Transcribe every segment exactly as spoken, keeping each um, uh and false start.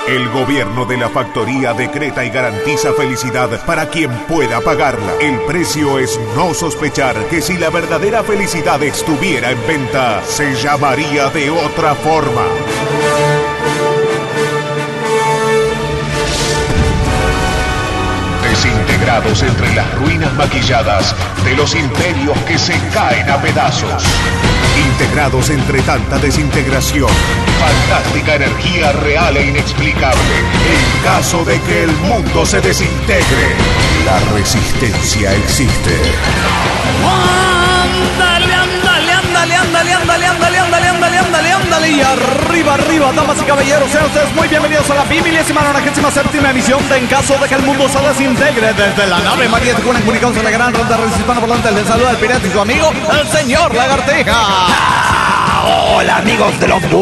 El gobierno de la factoría decreta y garantiza felicidad para quien pueda pagarla. El precio es no sospechar que si la verdadera felicidad estuviera en venta, se llamaría de otra forma. Desintegrados entre las ruinas maquilladas de los imperios que se caen a pedazos. Integrados entre tanta desintegración, fantástica energía real e inexplicable. En caso de que el mundo se desintegre, la resistencia existe. ¡Ándale, ándale, ándale, ándale, ándale, ándale, ándale, ándale, ándale, ándale! Y arriba, arriba, damas y caballeros, sean ustedes muy bienvenidos a la bimilésima nonagésima séptima emisión de En Caso de que el Mundo se Desintegre. Desde la nave María de Tijuana, comunicados en la gran ronda hispano volante, les saluda el pirata y su amigo, el señor Lagartija. Ah, hola, amigos de los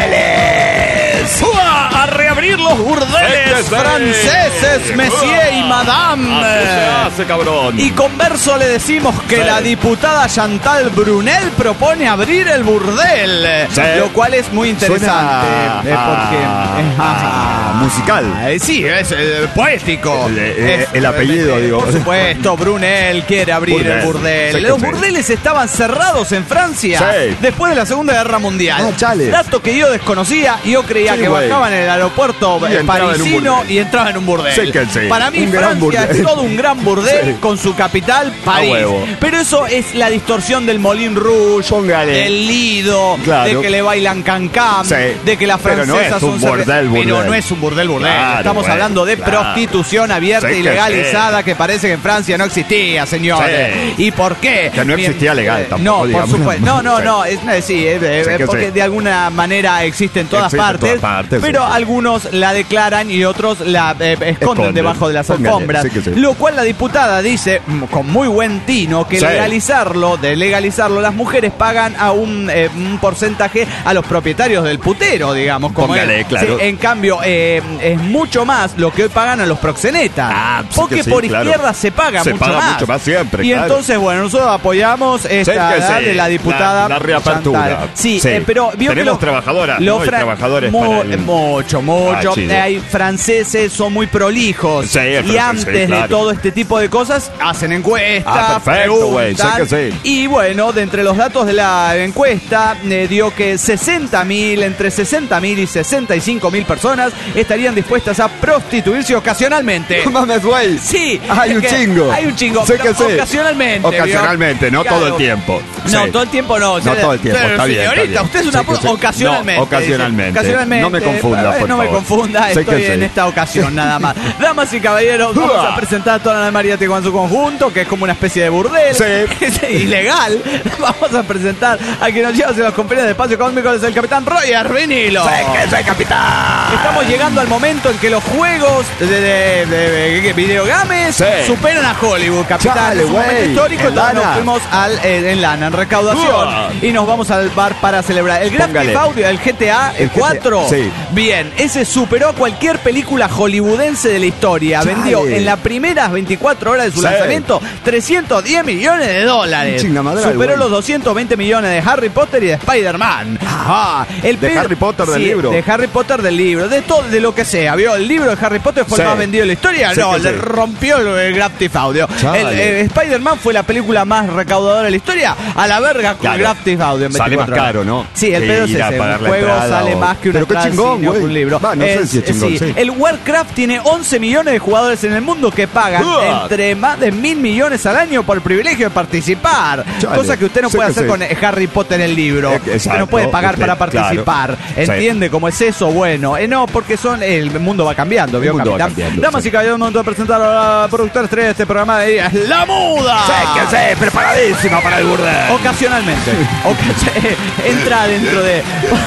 burdeles. ¡Uah! A reabrir los burdeles franceses, monsieur y madame. Así se hace, cabrón. Y con verso le decimos que sí. la diputada Chantal Brunel propone abrir el burdel, sí. lo cual es muy interesante. Suena eh, porque a, a, a musical. Eh, sí, es eh, poético. El, el, es, el apellido, eh, digo. Por supuesto, Brunel quiere abrir burdel. el burdel. Sí, Los sí. burdeles estaban cerrados en Francia sí. después de la Segunda Guerra Mundial. Ah, chale. Dato que yo desconocía y yo creía Sí, que güey. bajaban en el aeropuerto Y eh, entraba en un parisino burdel. y entraba en un burdel. Sí que sí. Para mí Un gran Francia burdel. es todo un gran burdel Sí. con su capital, París. A huevo. Pero eso es la distorsión del Moulin Rouge, Póngale. del Lido, Claro. de que le bailan cancam, Sí. de que las Pero no francesas es un son burdel, cerve- burdel. Pero no es un burdel burdel. Claro, Estamos güey, hablando de claro. prostitución abierta Sí y que legalizada sí. que parece que en Francia no existía, señores. Sí. ¿Y por qué? Que no Bien, existía legal eh, tampoco, No, por digamos. supuesto. No, no, Sí. no. Es, no, sí, eh, eh, Sí que porque sí. de alguna manera existe en todas Existe en partes. todas partes, pero sí. algunos la declaran y otros la eh, esconden, Esconden. debajo de las Póngale, alfombras. sí que sí. Lo cual la diputada dice mm, con muy buen tino que Sí. legalizarlo, de legalizarlo, las mujeres pagan a un, eh, un porcentaje a los propietarios del putero, digamos. Como Póngale, él. claro. Sí, en cambio, eh, es mucho más lo que hoy pagan a los proxenetas. Ah, sí porque que sí, por claro. izquierda se paga Se mucho paga más. mucho más siempre, Y claro. entonces, bueno, nosotros apoyamos esta Sí que ¿verdad? sí. de la diputada La- la reapertura. Chantal. Sí, Sí. eh, pero vio Tenemos que los- trabajadoras, los ¿no? Y fra- trabajadores mu- para el- mucho, mucho. Ah, chido. Eh, Hay franceses, son muy prolijos. Sí, y francés, antes sí, de claro. todo este tipo de cosas, hacen encuestas. Ah, perfecto, güey, sé preguntan. que sí. Y bueno, de entre los datos de la encuesta, eh, dio que sesenta mil, entre sesenta mil y sesenta y cinco mil personas estarían dispuestas a prostituirse ocasionalmente. No mames, güey. Sí, Hay es un que chingo. Hay un chingo. Sé pero que sí. Ocasionalmente. ¿vio? Ocasionalmente, no Claro. todo el tiempo. No, Sí. todo el tiempo no. No todo el tiempo, Pero, está bien, está señorita, bien. usted es una Sé que sí. ocasionalmente. No, ocasionalmente. dice. Ocasionalmente. No me confunda, por No me favor. confunda, Sé que estoy sí. en esta ocasión nada más. Damas y caballeros, vamos a presentar a toda la María Tijuana en su conjunto, que es como una especie de burdel. Sí. Es ilegal. Vamos a presentar a quien nos lleva hacia los compañeros de Espacio Cósmico, es el capitán Roger Vinilo. Sé que soy capitán. Estamos llegando al momento en que los juegos de, de, de, de videogames Sí. superan a Hollywood, capitán. Chale, es un momento güey, histórico, en entonces nos lana. fuimos al, eh, en lana, en recaudación, Uah. y nos vamos al bar para celebrar. El Grand Póngale. Theft Auto, el G T A El G T A, cuatro, sí. bien, ese superó a cualquier película hollywoodense de la historia. Chale. Vendió en las primeras veinticuatro horas de su Sí. lanzamiento trescientos diez millones de dólares. Chingamadral, Superó güey. los doscientos veinte millones de Harry Potter y de Spider-Man. Ajá. El De pe- Harry Potter del Sí, libro. de Harry Potter del libro, de todo, de lo que sea. ¿Vio? El libro de Harry Potter fue Sí. el más vendido de la historia. Sí No, que le sí. rompió el, el Grand Theft Audio. Chale. El, eh, Spider-Man fue la película más recaudadora de la historia. A la verga con Claro. el Grand Theft Audio. en Sale más veinticuatro horas. caro, ¿no? Sí, el Que pedo es ir a ese. pagar Un la juego entrada sale o- más que una Pero qué entrada al chingón, cine o que güey. un libro. Va, no sé si es chingón, sí. El Warcraft tiene once millones de jugadores en el mundo que pagan Uah. entre más de mil millones al año por el privilegio de participar. Chale. Cosa que usted no Sí puede que hacer sí. con eh, Harry Potter en el libro. Eh, Usted exacto, no puede pagar usted, para participar. claro. ¿Entiende cómo es eso? Bueno, eh, no, porque son el mundo va cambiando, El ¿vio, mundo va capitán? cambiando, Damas sí. y caballeros, momento de presentar a la productora estrella de este programa de ella, La Muda. Sé que sé, preparadísima para el burdel. Ocasionalmente. Oca- entra dentro de.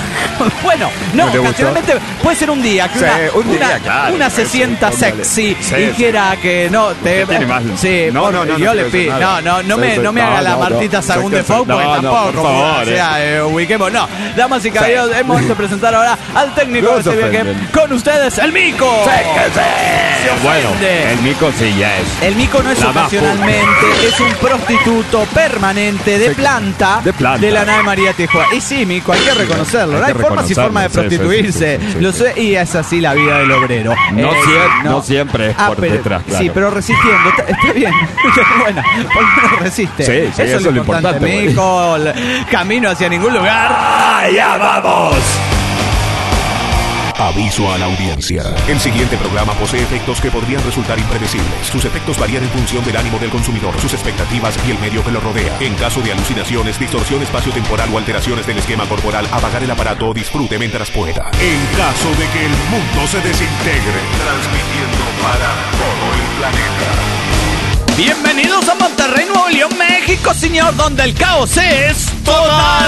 Bueno, no, ¿No te gustó? ocasionalmente puede ser un día. Que Sí, una, un día, una- claro, una se sí, sienta póngale. sexy Sí, y sí. quiera que no te. Usted tiene más- Sí, No, por- no, no, no yo le quiero pido. decir No, nada. no, no Sí, me, sí. no me No, haga la no, Martita no. Sagún Sé de que sí. Foucault, porque No, no, tampoco. por favor, O sea, eh, ubiquemos. No, damas y caballeros, Sí. es momento de presentar ahora al técnico No de se este viaje. ofenden. Con ustedes, el Mico. Sé que sé. Se Bueno, ofende. el mico sí ya es. El mico no es La más ocasionalmente, es un prostituto permanente de Sí, planta de planta. la nave María Tijuana. Y sí, mico, hay que reconocerlo. Hay No hay que formas y reconocerlo, formas de sí, sí, prostituirse. sí, sí, sí, Lo sí. sé, y es es así la vida del obrero. No, Eh, siempre, no siempre es Ah, por pero- detrás, claro. Sí, pero resistiendo. Está, está bien. Bueno, por lo menos resiste. Sí, sí, eso, eso es lo importante. güey. Mico, el camino hacia ningún lugar. ¡Allá vamos! Aviso a la audiencia. El siguiente programa posee efectos que podrían resultar impredecibles. Sus efectos varían en función del ánimo del consumidor, sus expectativas y el medio que lo rodea. En caso de alucinaciones, distorsión espaciotemporal o alteraciones del esquema corporal, apagar el aparato o disfrute mientras pueda. En caso de que el mundo se desintegre, transmitiendo para todo el planeta. Bienvenidos a Monterrey, Nuevo León, México, señor, donde el caos es total.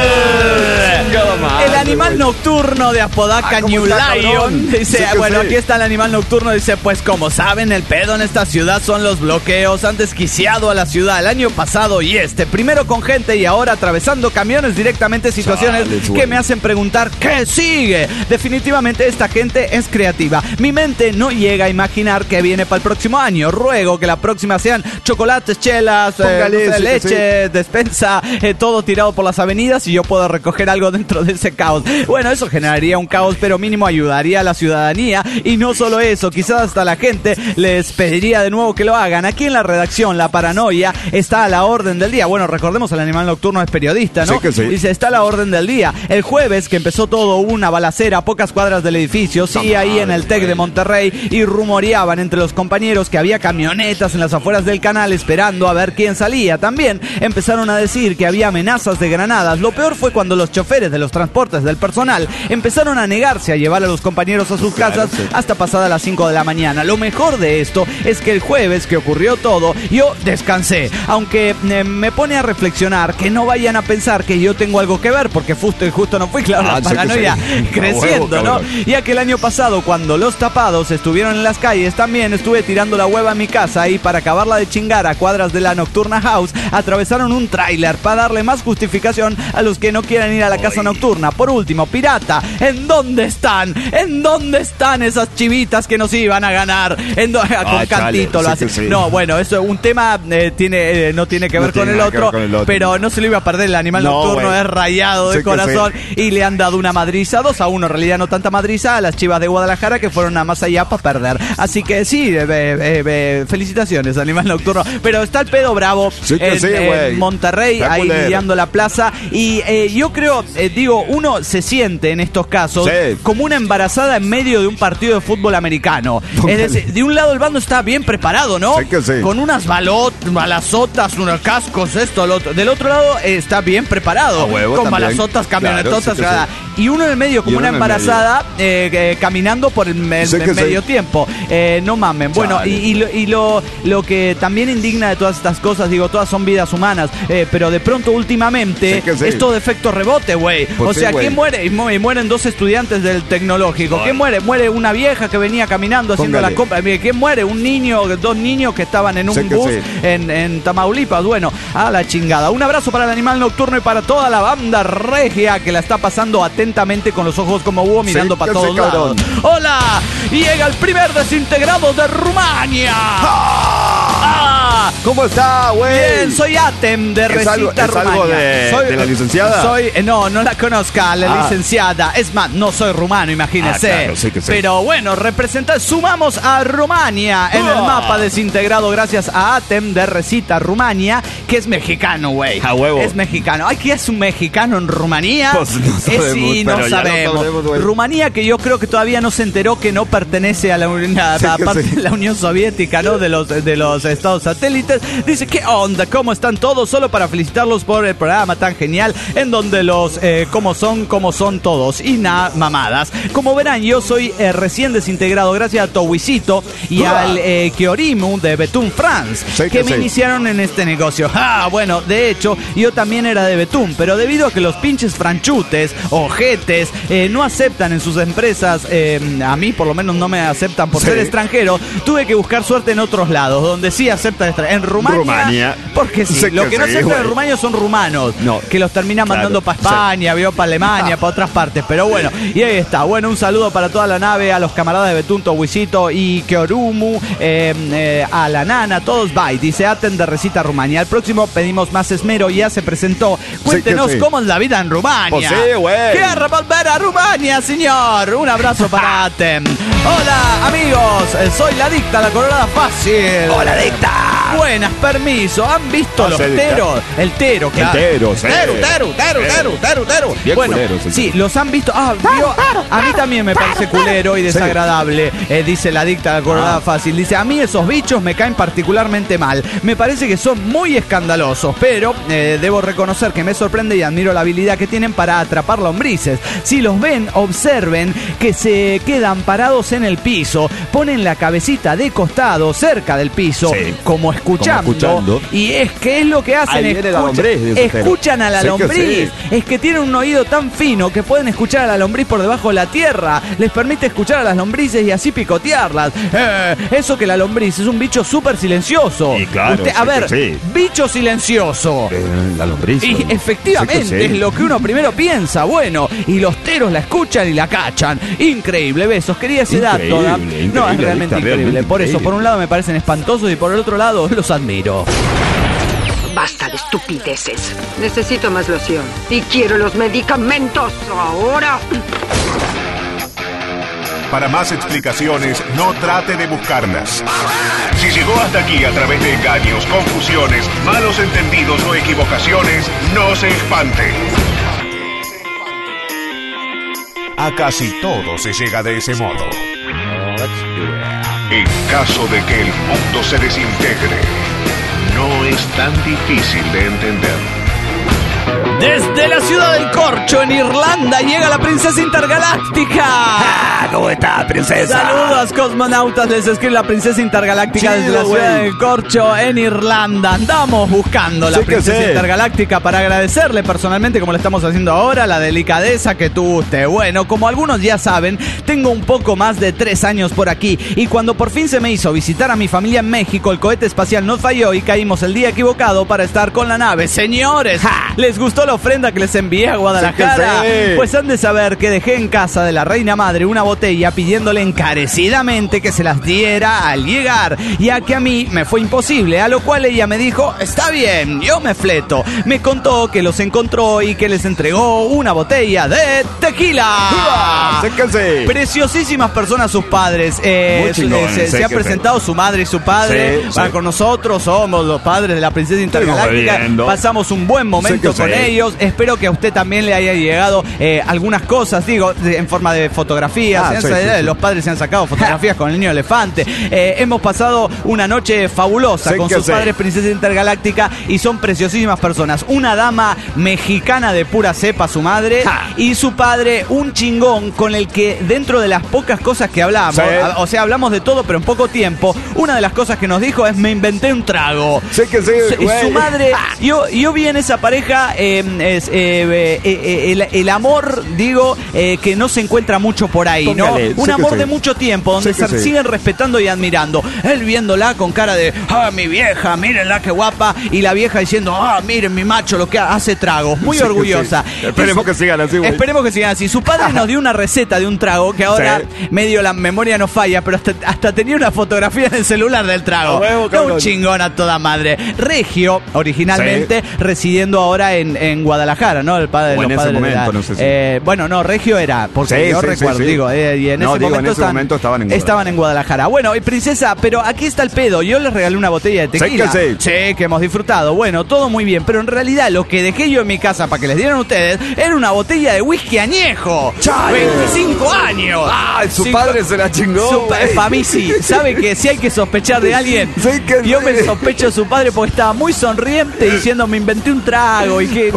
El animal nocturno de Apodaca, Ah, ¿cómo New está, Lion. cabrón? Dice, Sí que bueno, sí. aquí está el animal nocturno. Dice, pues como saben, el pedo en esta ciudad son los bloqueos. Han desquiciado a la ciudad el año pasado y este. Primero con gente y ahora atravesando camiones directamente. Situaciones Chales, que güey. me hacen preguntar, ¿qué sigue? Definitivamente esta gente es creativa. Mi mente no llega a imaginar qué viene para el próximo año. Ruego que la próxima sean chocolates, chelas, eh, Póngale, no sé, sí que leche, despensa, eh, todo tirado por las avenidas y yo puedo recoger algo dentro de ese caos. Bueno, eso generaría un caos, pero mínimo ayudaría a la ciudadanía. Y no solo eso, quizás hasta la gente les pediría de nuevo que lo hagan. Aquí en la redacción, la paranoia está a la orden del día. Bueno, recordemos, el animal nocturno es periodista, ¿no? Sí que sí. Dice, está a la orden del día. El jueves, que empezó todo, hubo una balacera a pocas cuadras del edificio, sí, ahí en el TEC de Monterrey, y rumoreaban entre los compañeros que había camionetas en las afueras del canal esperando a ver quién salía. También empezaron a decir que había amenazas de granadas. Lo peor fue cuando los choferes de los transportes del personal empezaron a negarse a llevar a los compañeros a sus Claro, casas sí. hasta pasada las cinco de la mañana. Lo mejor de esto es que el jueves que ocurrió todo, yo descansé. Aunque eh, me pone a reflexionar que no vayan a pensar que yo tengo algo que ver, porque justo, justo no fui, claro, Ah, la sí que paranoia sí. creciendo, A huevo, ¿no? cabrón. Ya que el año pasado, cuando los tapados estuvieron en las calles, también estuve tirando la hueva a mi casa y para acabarla de chingar a cuadras de la Nocturna House, atravesaron un tráiler para darle más justificación a los que no quieran ir a la casa nocturna. Por último, pirata, ¿en dónde están? ¿En dónde están esas chivitas que nos iban a ganar? ¿En do- Con Ah, cantito chale, lo sí hace. que sí. No, bueno, eso es un tema, eh, tiene, eh, no tiene que No ver con tiene el, nada que ver otro, con el otro. pero no se lo iba a perder. El animal No, nocturno güey. es rayado de Sí que corazón y le han dado una madriza, dos a uno, en realidad no tanta madriza, a las Chivas de Guadalajara, que fueron a más allá para perder. Así que sí, eh, eh, eh, felicitaciones, animal nocturno. Pero está el pedo bravo Sí que en, sí, en güey. Monterrey, Está ahí culero. lidiando la plaza. Y eh, yo creo, eh, digo, uno se siente en estos casos Sí. como una embarazada en medio de un partido de fútbol americano. Póngale. Es decir, de un lado el bando está bien preparado, ¿no? Sí que sí. Con unas balot, balazotas, unos cascos, esto, lo otro. Del otro lado eh, está bien preparado. A huevo con también. balazotas, camionetotas, Claro, sí que nada. Y uno en el medio, como Y uno una en el embarazada, eh, eh, caminando por el, me- Sí el que sí. medio tiempo. Eh, no mamen. Bueno, y, Chale. y lo, y lo, lo que también indigna de todas estas cosas, digo, todas son vidas humanas, eh, pero de pronto últimamente Sí que sí. es todo efecto rebote, güey. Pues o sí, sea, güey. ¿quién muere? Y, mu- y mueren dos estudiantes del tecnológico. ¿Quién muere? Muere una vieja que venía caminando haciendo Póngale. la compra. ¿Quién muere? Un niño, dos niños que estaban en un Sí que bus sí. en, en Tamaulipas. Bueno, a la chingada. Un abrazo para el animal nocturno y para toda la banda regia que la está pasando atentamente con los ojos como búho mirando Sí para que todos sí, cabrón. lados. ¡Hola! Llega el primer desintegrado de Rumania. ¡Ah! ¿Cómo está, güey? Bien, soy Atem de ¿Es Recita algo- es algo Rumania. de- Soy- de la licenciada? Soy, eh, no, no la conozca, la Ah. licenciada. Es más, no soy rumano, imagínese. Ah, claro, sí que sí. Pero bueno, representa, sumamos a Rumania en el Ah. mapa desintegrado gracias a Atem de Recita Rumania, que es mexicano, güey. A huevo. Es mexicano. Ay, ¿qué es un mexicano en Rumanía? Pues no Es sabemos, sí, no pero ya lo sabemos. sabremos, güey. Rumanía, que yo creo que todavía no se enteró que no pertenece a la, Uni- a Sí la que parte sí. de la Unión Soviética, ¿no? De los, de los estados satélites. Dice, ¿qué onda? ¿Cómo están todos? Solo para felicitarlos por el programa tan genial en donde los eh, como son, como son todos. Y nada, mamadas. Como verán, yo soy eh, recién desintegrado gracias a Towisito y ¡Uah! al eh, Kiorimu de Betún France, Sí que, que me sí. iniciaron en este negocio. Ah, bueno, de hecho, yo también era de Betún, pero debido a que los pinches franchutes, ojetes, eh, no aceptan en sus empresas, eh, a mí por lo menos no me aceptan por Sí. ser extranjero, tuve que buscar suerte en otros lados, donde sí aceptan extra- en Rumania. Rumania. Porque sí, Sé lo que que no sí, se entra en güey. Rumania son rumanos. No. Que los terminan Claro, mandando para sí. España, vio, para Alemania, para otras partes. Pero bueno, y ahí está. Bueno, un saludo para toda la nave, a los camaradas de Betunto, Huisito y Keorumu, eh, eh, a la nana, todos bye. Dice Aten de Recita Rumania. Al próximo pedimos más esmero, ya se presentó. Cuéntenos sí. cómo es la vida en Rumania. Pues sí, güey. Quiero volver a Rumania, señor. Un abrazo para Aten. Hola, amigos. Eh, Soy la Dicta, la colorada fácil. ¡Hola, Dicta! Buenas, permiso. ¿Han visto Ah, los sí, Dicta. teros? El tero, claro. tero, sí. Tero, tero, tero, tero, tero, tero. Bien Bueno, culero, sí, sí, sí. los han visto. Ah, vio, a mí también me parece culero y desagradable, eh, dice la Dicta, la colorada Ah. fácil. Dice, a mí esos bichos me caen particularmente mal. Me parece que son muy escandalosos, pero eh, debo reconocer que me sorprende y admiro la habilidad que tienen para atrapar lombrices. Si los ven, observen que se quedan parados en el piso, ponen la cabecita de costado cerca del piso, Sí. como escuchando. Como escuchando. Y es que es lo que hacen. Ahí viene la escuchan- lombriz, dice usted. escuchan a la Sí que lombriz. sí. Es que tienen un oído tan fino que pueden escuchar a la lombriz por debajo de la tierra. Les permite escuchar a las lombrices y así picotearlas. Eh, eso que la lombriz es un bicho súper silencioso. Y claro, Usted- a sí ver, que sí. bicho silencioso. Eh, la lombriz. Y güey. efectivamente, Sí que sí. es lo que uno primero piensa. Bueno, y los teros la escuchan y la cachan. Increíble, besos. Quería ese dato. Increíble, ¿da? increíble, No, es realmente Dicta, increíble. realmente Por eso, increíble. por un lado me parecen espantosos y por el otro lado los admiro. Basta de estupideces. Necesito más loción. Y quiero los medicamentos ahora. Para más explicaciones, no trate de buscarlas. Si llegó hasta aquí a través de engaños, confusiones, malos entendidos o equivocaciones, no se espante. A casi todo se llega de ese modo. En caso de que el mundo se desintegre, no es tan difícil de entender. Desde la ciudad del Corcho, en Irlanda, llega la princesa intergaláctica. Ah, ¿cómo está, princesa? Saludos, cosmonautas. Les escribe la princesa intergaláctica Chido, desde la ciudad güey. del Corcho, en Irlanda. Andamos buscando la Sí que princesa sí. intergaláctica para agradecerle personalmente, como lo estamos haciendo ahora, la delicadeza que tuvo usted. Bueno, como algunos ya saben, tengo un poco más de tres años por aquí. Y cuando por fin se me hizo visitar a mi familia en México, el cohete espacial nos falló y caímos el día equivocado para estar con la nave. Señores, ¿les gustó la ofrenda que les envié a Guadalajara? Sí que sí. Pues han de saber que dejé en casa de la reina madre una botella pidiéndole encarecidamente que se las diera al llegar, ya que a mí me fue imposible, a lo cual ella me dijo, está bien, yo me fleto. Me contó que los encontró y que les entregó una botella de tequila. Sí que sí. Preciosísimas personas sus padres. Eh, Muy chingones, se sí se ha que presentado su madre y su padre. Sí, Va sí. con nosotros, somos los padres de la princesa intergaláctica. bebiendo. Pasamos un buen momento Sí que con sí. ellos. Espero que a usted también le haya llegado eh, algunas cosas, digo, de- en forma de fotografías. Ah, En sí, esa sí, idea, sí. Los padres se han sacado fotografías con el niño elefante. Eh, hemos pasado una noche fabulosa Sí con que sus sí. padres, princesa intergaláctica, y son preciosísimas personas. Una dama mexicana de pura cepa, su madre, Ja. y su padre, un chingón con el que dentro de las pocas cosas que hablamos, Sí. a- o sea, hablamos de todo, pero en poco tiempo, una de las cosas que nos dijo es, me inventé un trago. Sí que sí, Su- güey. Su madre, yo, yo vi en esa pareja eh, es, eh, eh, eh, el, el amor, digo, eh, que no se encuentra mucho por ahí, ¿no? Póngale, Un sí que amor sí. de mucho tiempo, donde Sí que se sí. siguen respetando y admirando. Él viéndola con cara de, ah, mi vieja, mírenla qué guapa, y la vieja diciendo, ah, miren mi macho, lo que hace tragos. Muy Sí que orgullosa. sí. Esperemos que sigan así, güey. Esperemos que sigan así. Su padre nos dio una receta de un trago que ahora Sí. medio la memoria no falla, pero hasta, hasta tenía una fotografía en el celular del trago. A huevo, No, cabrón. un chingón a toda madre. Regio, originalmente, residiendo ahora en, en Guadalajara, ¿no? El padre de O los en ese padres de la- momento, no sé si. Eh, bueno, no, Regio era, porque Sí, yo sí, recuerdo, sí, sí. digo, eh, y en No, ese digo, en momento, ese momento estaban en Guadalajara. estaban en Guadalajara. Bueno, y princesa, pero aquí está el pedo. Yo les regalé una botella de Sí tequila. que sí. Sí, que hemos disfrutado. Bueno, todo muy bien, pero en realidad lo que dejé yo en mi casa para que les dieran ustedes era una botella de whisky añejo. ¡Chale! veinticinco años. Ay, su Sí, padre se la chingó, güey. Para mí sí. ¿Sabe que si hay que sospechar de alguien? Sí que Yo sí. me sospecho de su padre porque estaba muy sonriente diciendo, me inventé un trago y que... Un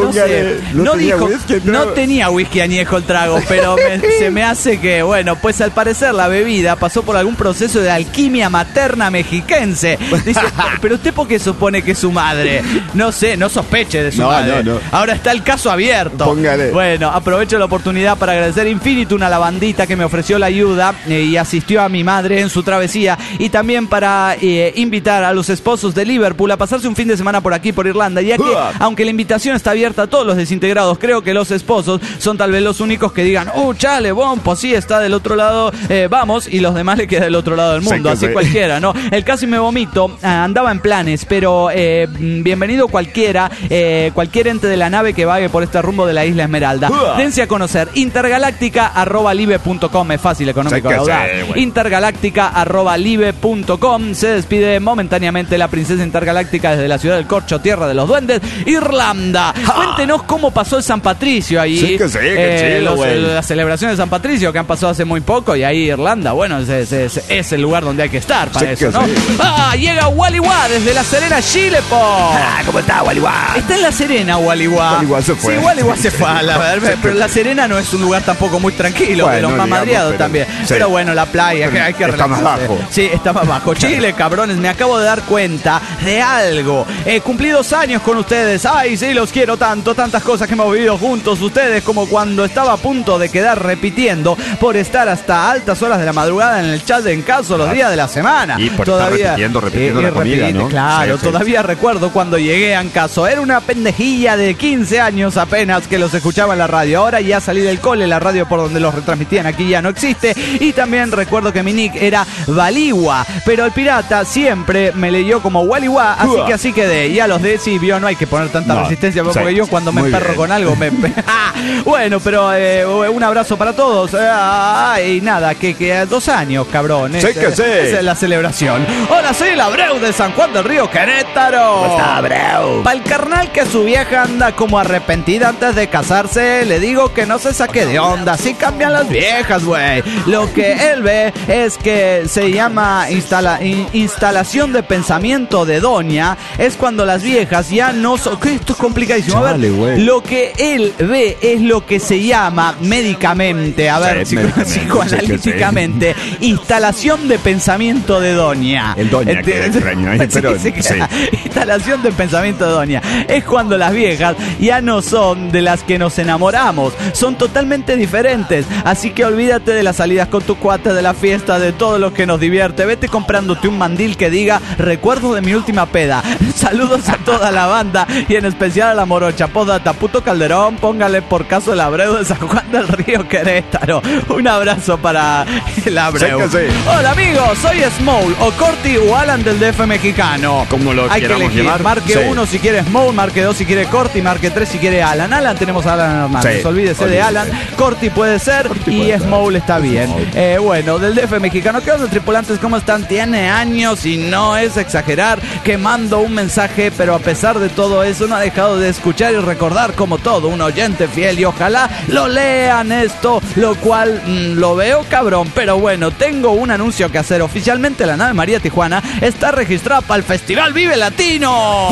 no sé. No No, tenía dijo, whisky, no. no tenía whisky añejo el trago, pero me- se me hace que, bueno, pues al parecer la bebida pasó por algún proceso de alquimia materna mexiquense. Dice, pero usted ¿por qué supone que es su madre? No sé, no sospeche de su No, madre. no, no. Ahora está el caso abierto. Póngale. Bueno, aprovecho la oportunidad para agradecer Infinitum a la bandita que me ofreció la ayuda eh, y asistió a mi madre en su travesía, y también para eh, invitar a los esposos de Liverpool a pasarse un fin de semana por aquí, por Irlanda, ya que Uah. aunque la invitación está abierta a todos los desintegrados, creo que los esposos son tal vez los únicos que digan, oh, chale, bon, pues sí, está del otro lado, eh, vamos, y los demás le queda del otro lado del Sí, mundo, que así sí. cualquiera, ¿no? El casi me vomito, ah, andaba en planes, pero eh, bienvenido cualquiera, eh, cualquier ente de la nave que vague por este rumbo de la Isla Esmeralda. Uah. Dense a conocer, intergaláctica arroba live punto com, es fácil, económico, Sí que sí, audaz. güey. Intergaláctica arroba live punto com. Se despide momentáneamente la princesa intergaláctica desde la ciudad del Corcho, tierra de los duendes, Irlanda. Cuéntenos cómo pasó el San Patricio ahí. Sí que sí, qué chido, los- güey. las celebraciones de San Patricio que han pasado hace muy poco, y ahí Irlanda, bueno, es, es- es- es el lugar donde hay que estar para Sí eso, que ¿no? sí, güey. Ah, llega Waliwa desde La Serena, Chile, po. Ah, ¿cómo está, Waliwa? Está en La Serena, Waliwa. Waliwa se fue. Sí, Waliwa se fue, a la verdad. Pero La Serena no es un lugar tampoco muy tranquilo, Bueno, de los más digamos, madreados pero- también. sí. Pero bueno, la playa, que hay que Está más relajarse. bajo. Sí, está más bajo. Chile, cabrones, me acabo de dar cuenta de algo. Eh, cumplí dos años con ustedes. Ay, sí, los quiero tanto, tantas cosas que hemos vivido juntos. Ustedes, como cuando estaba a punto de quedar repitiendo por estar hasta altas horas de la madrugada en el chat de En Caso los días de la semana. Y por estar repitiendo, repitiendo la comida, repitiendo, ¿no? Claro, Sí, sí. todavía recuerdo cuando llegué a En Caso. Era una pendejilla de quince años apenas que los escuchaba en la radio. Ahora ya salí del cole, la radio por donde los retransmitían aquí ya no existe. Y también recuerdo que mi nick era Valiwa, pero el pirata siempre me leyó como Waliwa, así Uah. que así quedé. Y a los de sí, vio, no hay que poner tanta No, resistencia, porque sí, yo cuando me muy emperro bien. con algo me... Ah, bueno, pero eh, un abrazo para todos. Ah, y nada, que, que dos años, cabrón. Sí Es- que sí. Esa es la celebración. Hola, soy el Abreu de San Juan del Río, Querétaro. ¿Cómo está, Abreu? Para el carnal que su vieja anda como arrepentida antes de casarse, le digo que no se saque de onda. Así cambian las viejas, güey. Lo que él ve es que se llama instala- in- instalación de pensamiento de doña. Es cuando las viejas ya no son... ¿Qué? Esto es complicadísimo. A Chale, ver, güey. lo que él ve es lo que se llama médicamente, a ver, Sí, psico- médicamente, psicoanalíticamente, instalación de pensamiento de doña. El doña, qué Ente- extraño, ¿eh? Sí, Pero, sí, sí. Instalación de pensamiento de doña. Es cuando las viejas ya no son de las que nos enamoramos, son totalmente diferentes. Así que olvídate de las salidas con tu cuate, de la fiesta, de todo lo que nos divierte. Vete comprándote un mandil que diga recuerdo de mi última peda. Saludos a toda la banda y en especial a la morocha. Postdata, puto Calderón, póngale por caso el Abreu de San Juan del Río, Querétaro. Un abrazo para el Abreu. Sí que sí. Hola amigos, soy Small o Corti o Alan del D F mexicano. Como lo Hay que queramos elegir. llamar. Marque Sí. uno si quiere Small, marque dos si quiere Corti, marque tres si quiere Alan. Alan tenemos a Alan Hernández. Sí, Olvídese de olvídese. Alan. Corti puede ser Corti y puede ser. Small está bien. Small. Eh, bueno, del D F mexicano. ¿Qué onda, tripulantes? ¿Cómo están? Tiene años y no es exagerar que mando un mensaje, pero a pesar de todo eso no ha dejado de escuchar y recordar como todo un oyente fiel, y ojalá lo lean esto, lo cual mm, lo veo cabrón. Pero bueno, tengo un anuncio que hacer. Oficialmente la nave María Tijuana está registrada para el Festival Vive Latino.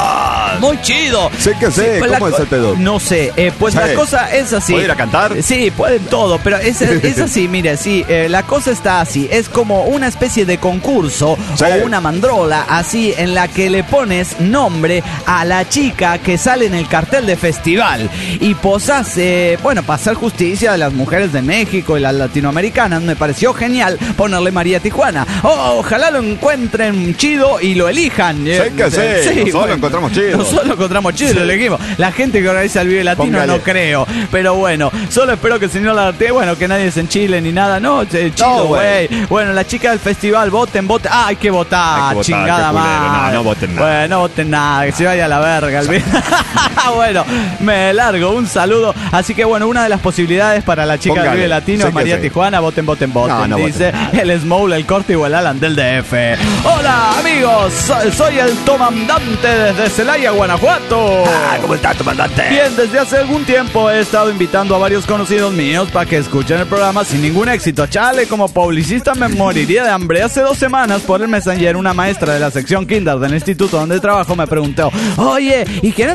Muy chido. Sí que sé, pues la ¿cómo es co- el pedo? No sé, eh, pues Sí. la cosa es así. ¿Puedo ir a cantar? Sí, pueden todo, pero es, es así, mire, sí, eh, la cosa está así, es como una especie de concurso Sí. o una mandrola, así, en la que le pones nombre a la chica que sale en el cartel de festival y posas, eh, bueno, para hacer justicia de las mujeres de México y las latinoamericanas, me pareció genial ponerle María Tijuana. Oh, ojalá lo encuentren chido y lo elijan. Sí que sí, nosotros lo encontramos chido. Nosotros lo encontramos chido y lo elegimos. La gente que organiza el Vive Latino Póngale. no creo, pero bueno, solo espero que el señor Larté, bueno, que nadie se enchile ni nada, no, eh, chido, No, güey. güey. Bueno, la chica del festival, voten, voten. Ah, hay que votar, Hay que votar, chingada qué culero. más. No, no voten nada. Bueno, no voten nada, que se vaya a la verga. el vi- Bueno, me largo, un saludo. Así que bueno, una de las posibilidades para la chica del Póngale. Vive Latino Sí es que María sí. Tijuana, voten, voten, voten. No, no voten dice nada. el Small, el Corte o el Alan del D F. Hola, amigos, so- soy el comandante desde Celaya, Guanajuato. Ah, ¿cómo está, comandante? Bien, desde hace algún tiempo he estado invitando a varios conocidos míos para que escuchen el programa sin ningún éxito. Chale, como publicista me moriría de hambre. Hace dos semanas por el Messenger una maestra de la sección Kinder del instituto donde trabajo me preguntó: oye, ¿y quién es el niño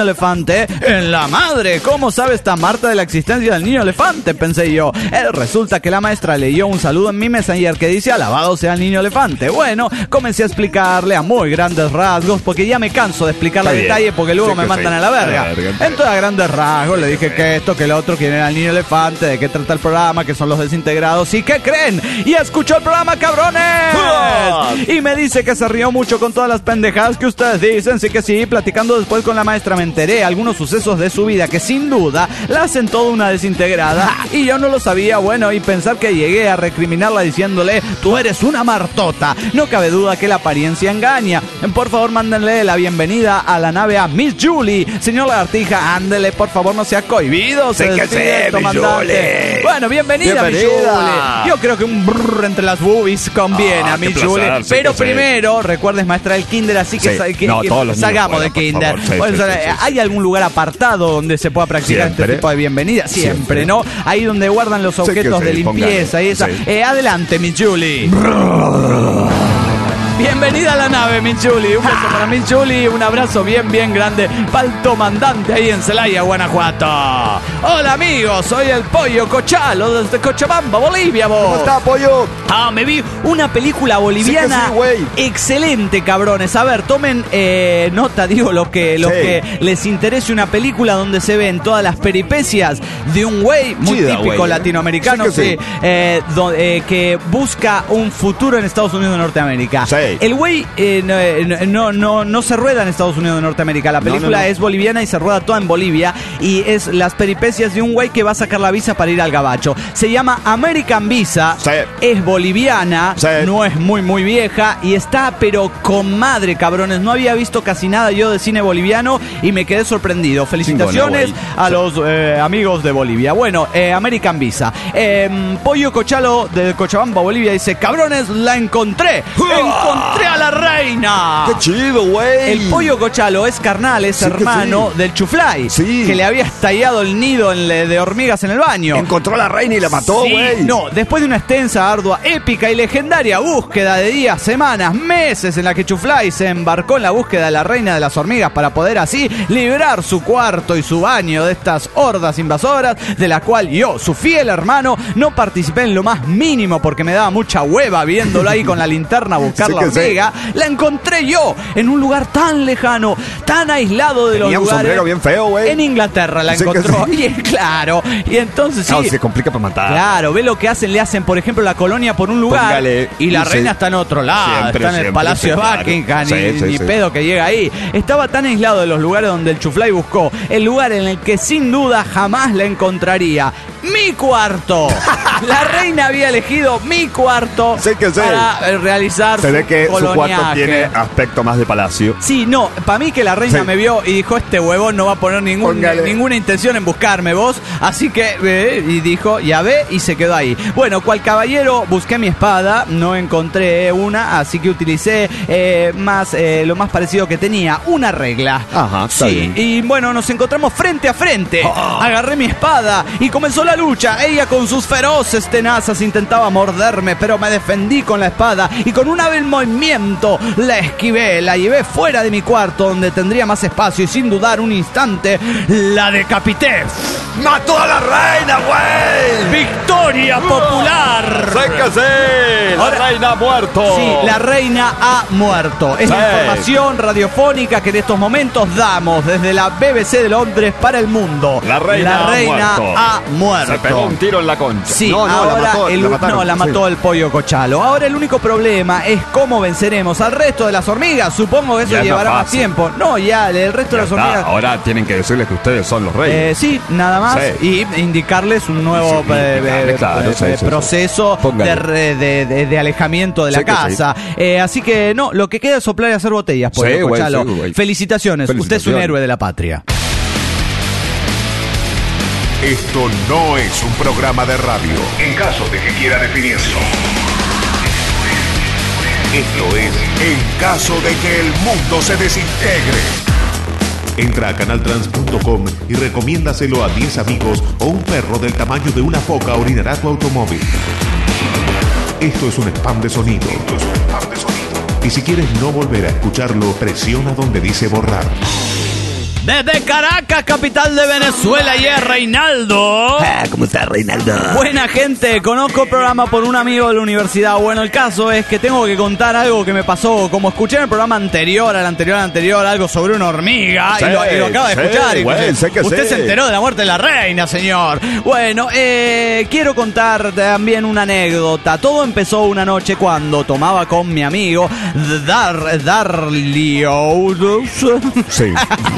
elefante en la madre. ¿Cómo sabe esta Marta de la existencia del niño elefante?, pensé yo. Eh, resulta que la maestra leyó un saludo en mi Messenger que dice: alabado sea el niño elefante. Bueno, comencé a explicarle a muy grandes rasgos, porque ya me canso de explicarle a detalle, porque luego sí me mandan sí. a la verga. A verga. Entonces, a grandes rasgos le dije que esto, que el otro, quién era el niño elefante, de qué trata el programa, que son los desintegrados. ¿Y qué creen? Y escuchó el programa, cabrones. ¡Oh! Y me dice que se rió mucho con todas las pendejadas que ustedes dicen. Sí que sí, platicando después con la maestra me enteré algunos sucesos de su vida que sin duda la hacen toda una desintegrada. Y yo no lo sabía. Bueno, y pensar que llegué a recriminarla diciéndole: tú eres una martota. No cabe duda que la apariencia engaña. Por favor, mándenle la bienvenida a la nave a Miss Julie. Señor Lagartija, ándele, por favor, no sea cohibido. Se que sé, Miss Julie. Bueno, bienvenida, bienvenida, Miss Julie. Yo creo que un brrr entre las boobies conviene ah, a Miss Julie. Placer, pero primero, sí. recuerdes, maestra del kinder, así que, sí. que, no, que salgamos de kinder. Sí, bueno, sí, sí, ¿hay sí. algún lugar apartado donde se pueda practicar Siempre. este tipo de bienvenida? Siempre, Siempre, ¿no? Ahí donde guardan los objetos sí, de sí, limpieza póngale. y esa. Sí. Eh, adelante, Miss Julie. Bienvenida a la nave, Miss Julie. Un beso para Miss Julie, un abrazo bien, bien grande para el comandante ahí en Celaya, Guanajuato. Hola, amigos, soy el Pollo Cochalo desde Cochabamba, Bolivia, vos. ¿Cómo está, Pollo? Ah, me vi una película boliviana sí sí, excelente, cabrones. A ver, tomen eh, nota, digo, lo que, lo sí. que les interese, una película donde se ven todas las peripecias de un güey muy Chida, típico wey, latinoamericano sí que, sí. Eh, do, eh, que busca un futuro en Estados Unidos de Norteamérica. Sí. El güey eh, no, no, no se rueda en Estados Unidos de Norteamérica. La película no, no, no. es boliviana y se rueda toda en Bolivia. Y es las peripecias de un güey que va a sacar la visa para ir al gabacho. Se llama American Visa. Sí. Es boliviana. Sí. No es muy, muy vieja. Y está, pero con madre, cabrones. No había visto casi nada yo de cine boliviano y me quedé sorprendido. Felicitaciones Chingona, a sí. los eh, amigos de Bolivia. Bueno, eh, American Visa. Eh, Pollo Cochalo de Cochabamba, Bolivia, dice: cabrones, la encontré. Encontré a la reina. ¡Qué chido, güey! El Pollo Cochalo es carnal, es sí, hermano sí. del Chuflay, sí. que le había estallado el nido en le, de hormigas en el baño. Encontró a la reina y la mató, güey. Sí. No, después de una extensa, ardua, épica y legendaria búsqueda de días, semanas, meses en la que Chuflay se embarcó en la búsqueda de la reina de las hormigas para poder así librar su cuarto y su baño de estas hordas invasoras, de la cual yo, su fiel hermano, no participé en lo más mínimo porque me daba mucha hueva viéndolo ahí con la linterna a buscar sí la hormiga. Sí. La encontré yo en un lugar tan lejano, tan aislado de Tenía los un lugares. sombrero bien feo, güey. En Inglaterra la sí encontró. Sí. Y claro, y entonces sí. No, se complica para matar. Claro, ve lo que hacen, le hacen, por ejemplo, la colonia por un lugar. Póngale, y la reina sí. está en otro lado, siempre, está en el siempre, Palacio sí, de Buckingham, claro. ni, sí, sí, ni sí. pedo que llega ahí. Estaba tan aislado de los lugares donde el Chuflay buscó, el lugar en el que sin duda jamás la encontraría. Mi cuarto. La reina había elegido mi cuarto sí que sí. para realizar Se su ve que coloniaje. Su cuarto tiene aspecto más de palacio. Sí, no, para mí que la reina sí. me vio y dijo: este huevón no va a poner ningún, ninguna intención en buscarme, vos. Así que, eh, y dijo, ya ve, y se quedó ahí. Bueno, cual caballero, busqué mi espada, no encontré una, así que utilicé eh, más eh, lo más parecido que tenía, una regla. Ajá, está sí, bien. Y bueno, nos encontramos frente a frente. Oh. Agarré mi espada y comenzó la lucha. Ella con sus feroces tenazas intentaba morderme, pero me defendí con la espada y con un hábil movimiento la esquivé, la llevé fuera de mi cuarto donde tendría más espacio y sin dudar un instante la decapité. ¡Mató a la reina, güey! ¡Victoria popular! ¡Sé que sí! ¡La Ahora, reina ha muerto! Sí, la reina ha muerto. Es sí. la información radiofónica que en estos momentos damos desde la B B C de Londres para el mundo. La reina, la reina ha, muerto. ha muerto. Se pegó un tiro en la concha. Sí, no, no, ahora la mató, el, la no, la mató sí. el Pollo Cochalo. Ahora el único problema es cómo venceremos al resto de las hormigas. Supongo que eso ya llevará más tiempo. No, ya, el resto ya de las está. hormigas. Ahora tienen que decirles que ustedes son los reyes. Eh, sí, nada más. Sí. Y indicarles un nuevo sí, eh, claro, eh, sí, sí, proceso sí. De, de, de, de alejamiento de la sí, casa. Sí. Eh, así que no, lo que queda es soplar y hacer botellas, Pollo sí, Cochalo. Sí, Felicitaciones. Felicitaciones, usted es un héroe de la patria. Esto no es un programa de radio. En caso de que quiera definirlo. Esto es en caso de que el mundo se desintegre. Entra a canal trans punto com y recomiéndaselo a diez amigos o un perro del tamaño de una foca orinará tu automóvil. Esto es un spam de sonido. Esto es un spam de sonido. Y si quieres no volver a escucharlo, presiona donde dice borrar. Desde Caracas, capital de Venezuela, y es Reinaldo. Ah, ¿cómo estás, Reinaldo? Buena gente, conozco el programa por un amigo de la universidad. Bueno, el caso es que tengo que contar algo que me pasó. Como escuché en el programa anterior, al anterior, al anterior, algo sobre una hormiga. Sí, y, lo, y lo acaba de sí, escuchar. Y güey, sé que usted sí. se enteró de la muerte de la reina, señor. Bueno, eh, quiero contar también una anécdota. Todo empezó una noche cuando tomaba con mi amigo Dar, Darlio. Sí.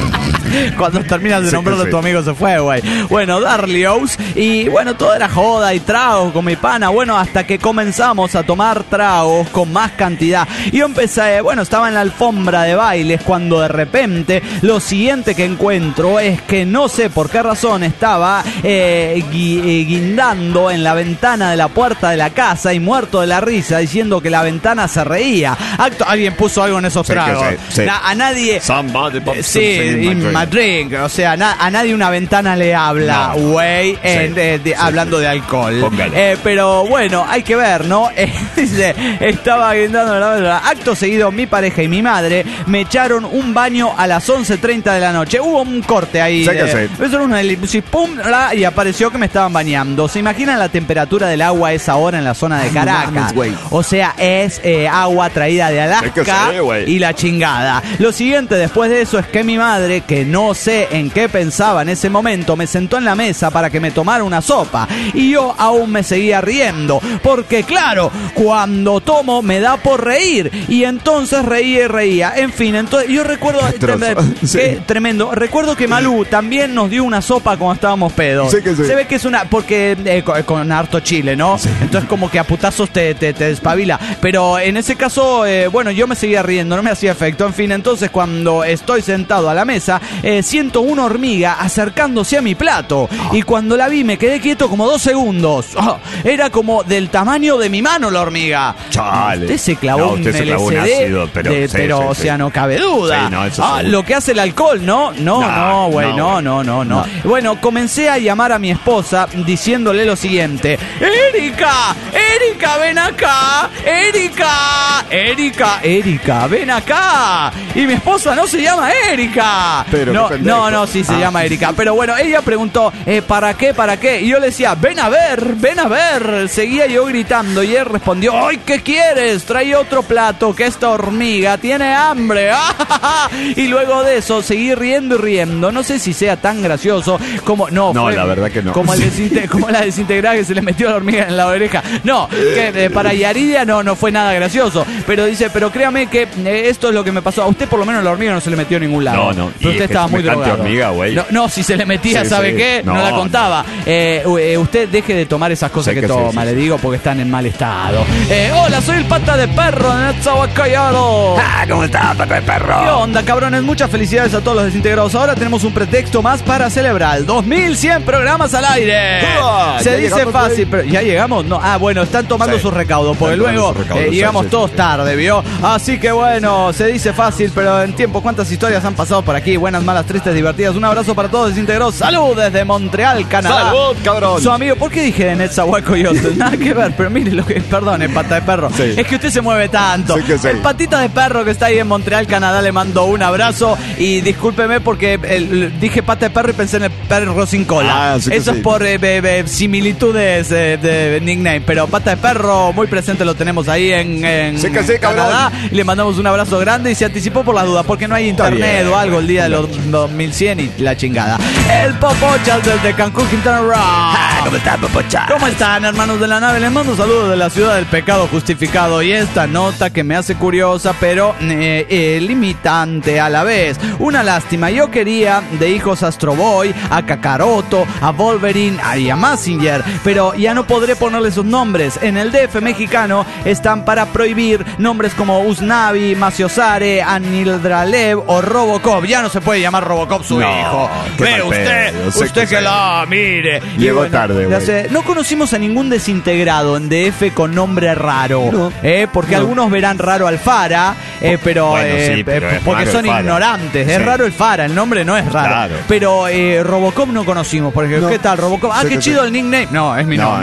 Cuando terminas de Sí, nombrarlo, sí. tu amigo se fue, güey. Bueno, Darlios. Y bueno, todo era joda y tragos con mi pana. Bueno, hasta que comenzamos a tomar tragos con más cantidad. Y yo empecé, bueno, estaba en la alfombra de bailes cuando de repente lo siguiente que encuentro es que no sé por qué razón estaba eh, gui- eh, guindando en la ventana de la puerta de la casa y muerto de la risa diciendo que la ventana se reía. Acto, alguien puso algo en esos Sí, que tragos. sí, sí. Na- a nadie... Somebody put Sí, something in my in my drink. O sea, na- a nadie una ventana le habla, No. güey, en- Sí, de- de- sí, hablando sí. de alcohol. Póngalo. Eh, pero bueno, hay que ver, ¿no? Eh, dice, estaba gritando, bla, bla, bla. Acto seguido, mi pareja y mi madre me echaron un baño a las once treinta de la noche. Hubo un corte ahí. Sí que de- sí. eso era una eli- sí, pum, bla, y apareció que me estaban bañando. ¿Se imaginan la temperatura del agua a esa hora en la zona de no Caracas? mames, güey. O sea, es eh, agua traída de Sí que Alaska sí, güey. y la chingada. Lo siguiente después de eso es que mi madre, que no sé en qué pensaba en ese momento, me sentó en la mesa para que me tomara una sopa. Y yo aún me seguía riendo. Porque claro, cuando tomo me da por reír. Y entonces reía y reía. En fin, entonces yo recuerdo... Trozo. trem- Sí. que- tremendo. Recuerdo que Malú también nos dio una sopa cuando estábamos pedos. Sí que sí. Se ve que es una... Porque eh, con, con harto chile, ¿no? Entonces como que a putazos te, te, te despabila. Pero en ese caso, eh, bueno, yo me seguía riendo, no me hacía efecto. En fin, entonces cuando estoy sentado a la mesa, eh, siento una hormiga acercándose a mi plato. Y cuando la vi me quedé quieto como dos segundos. Oh, era como del tamaño de mi mano la hormiga. Chale. Usted se clavó No, un usted se clavó un L S D, ácido, pero de- sí, pero sí, o sí. sea, no cabe duda. Sí, no, eso Ah, sí. lo que hace el alcohol, ¿no? No, No, no, güey, no, no, no, no, no, no. Bueno, comencé a llamar a mi esposa diciéndole lo siguiente: Erika, Erika, ven acá, Erika, Erika, Erika, ven acá. Y mi esposa no se llama Erika. Pero no, qué pendejo. no, no, sí se Ah. llama Erika. Pero bueno, ella preguntó, eh, ¿para qué, para qué? Y yo le decía, ven a ver, ven a ver. Seguía yo gritando y él respondió, ¡ay, qué quieres! Trae otro plato, que esta hormiga tiene hambre. Y luego de eso seguí riendo y riendo. No sé si sea tan gracioso como... No, No, fue la verdad que no. Como, el desinte- como la desintegrada que se le metió la hormiga en la oreja. No, que eh, para Yaridia no, no fue nada gracioso. Pero dice, pero créame que eh, esto es lo que me pasó. A usted por lo menos la hormiga no se le metió a ningún lado. No, no. Pero Y usted es que estaba muy semejante drogado. hormiga, güey. No, no, si se le metía, Sí, ¿sabe sí. qué? No, No, la no. contaba. Eh, eh, usted deje de tomar esas cosas Sé que, que sí, toma, sí, le sí. digo, porque están en mal estado. Eh, hola, soy el pata de perro de Netzahualcayaro. Ah, ¿cómo estás, pata de perro? ¿Qué onda, cabrones? Muchas felicidades a todos los desintegrados. Ahora tenemos un pretexto más para celebrar dos mil cien programas al aire. ¡Uah! Se ¿Ya dice llegamos, fácil, güey? pero ¿ya llegamos? No. Ah, bueno, están tomando Sí. sus recaudos, porque Están tomando luego sus recaudos, eh, sí, llegamos sí, todos sí. tarde, ¿vio? Así que bueno, se dice fácil, pero en tiempo, ¿cuántas historias han pasado por aquí? Buenas, malas, tristes, divertidas. Un abrazo para todos desintegrados. Salud desde Montreal, Canadá. ¡Salud, cabrón! Su amigo, ¿por qué dije de Netzahualcoyotl? Nada que ver, pero mire lo que... Perdone, pata de perro. Sí. Es que usted se mueve tanto. Sí que sí. El patita de perro que está ahí en Montreal, Canadá, le mando un abrazo y discúlpeme porque el- dije pata de perro y pensé en el perro sin cola. Ah, sí que Eso sí. es por eh, be- be- similitudes eh, de nickname, pero pata de perro muy presente lo tenemos ahí en, en Sí que sí, cabrón. Canadá. Y le mandamos un abrazo grande y se anticipó por las dudas porque no hay internet bien. o algo el día de los dos mil cien y la chingada. El Popochas desde Cancún, Quintana Roo. Ah, ¿cómo estás, papocha? ¿Cómo están, hermanos de la nave? Les mando saludos de la ciudad del pecado justificado y esta nota que me hace curiosa, pero eh, eh, limitante a la vez. Una lástima, yo quería de hijos Astro Boy, a Kakaroto, a Wolverine y a Mazinger, pero ya no podré ponerle sus nombres. En el D F mexicano están para prohibir nombres como Usnavi, Maciosare, Anildralev o Robocop. Ya no se puede llamar Robocop su No, hijo. qué Ve mal usted, pedo, sé usted que que sí. la mire. Y Llegó tarde, ya güey. sé, no conocimos a ningún desintegrado en D F con nombre raro, No. eh, porque No. algunos verán raro al Fara, eh, pero Bueno, eh, sí, pero eh, es porque raro son el Fara. ignorantes. Es Sí. raro el Fara, el nombre no es raro. Claro. Pero eh, Robocop no conocimos, porque No. ¿qué tal Robocop? Ah, Sí qué que chido sí. el nickname. No, es mi No, nombre, es mi güey. nombre,